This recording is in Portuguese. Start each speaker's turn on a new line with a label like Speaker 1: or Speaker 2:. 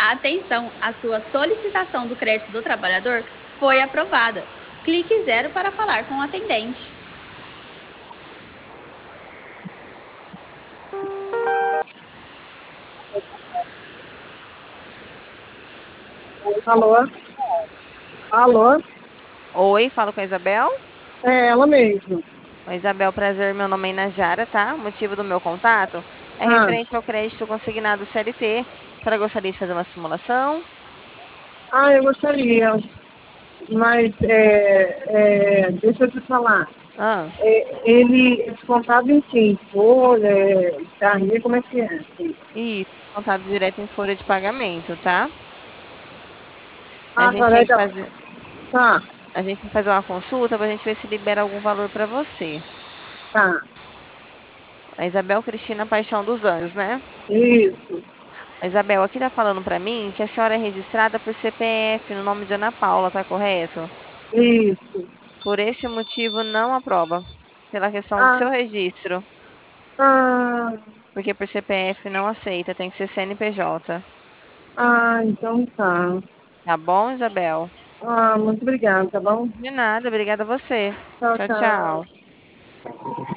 Speaker 1: Atenção, a sua solicitação do crédito do trabalhador foi aprovada. Clique zero para falar com o atendente.
Speaker 2: Alô? Alô?
Speaker 3: Oi, falo com a Isabel.
Speaker 2: É ela mesmo.
Speaker 3: Oi, Isabel, prazer. Meu nome é Inajara, tá? O motivo do meu contato é
Speaker 2: Ah,
Speaker 3: referente ao crédito consignado CLT. A senhora gostaria de fazer uma simulação?
Speaker 2: eu gostaria, mas deixa eu te falar.
Speaker 3: Ah,
Speaker 2: Ele descontado em quem? Folha, carnê, como é que é?
Speaker 3: isso, contado direto em folha de pagamento, tá? A
Speaker 2: Ah,
Speaker 3: gente
Speaker 2: agora
Speaker 3: tem
Speaker 2: é
Speaker 3: que
Speaker 2: da...
Speaker 3: fazer,
Speaker 2: Tá,
Speaker 3: a gente tem que fazer uma consulta para a gente ver se libera algum valor para você.
Speaker 2: tá.
Speaker 3: A Isabel Cristina Paixão dos Anjos, né?
Speaker 2: Isso,
Speaker 3: A Isabel aqui tá falando para mim que a senhora é registrada por CPF no nome de Ana Paula, tá correto?
Speaker 2: isso.
Speaker 3: Por esse motivo, não aprova. Pela questão do
Speaker 2: Ah,
Speaker 3: seu registro.
Speaker 2: ah,
Speaker 3: Porque por CPF não aceita, tem que ser CNPJ.
Speaker 2: então tá.
Speaker 3: Tá bom, Isabel?
Speaker 2: Ah, muito obrigada, tá bom?
Speaker 3: De nada, obrigada a você.
Speaker 2: Tchau,
Speaker 3: Tchau,
Speaker 2: tchau.
Speaker 3: tchau.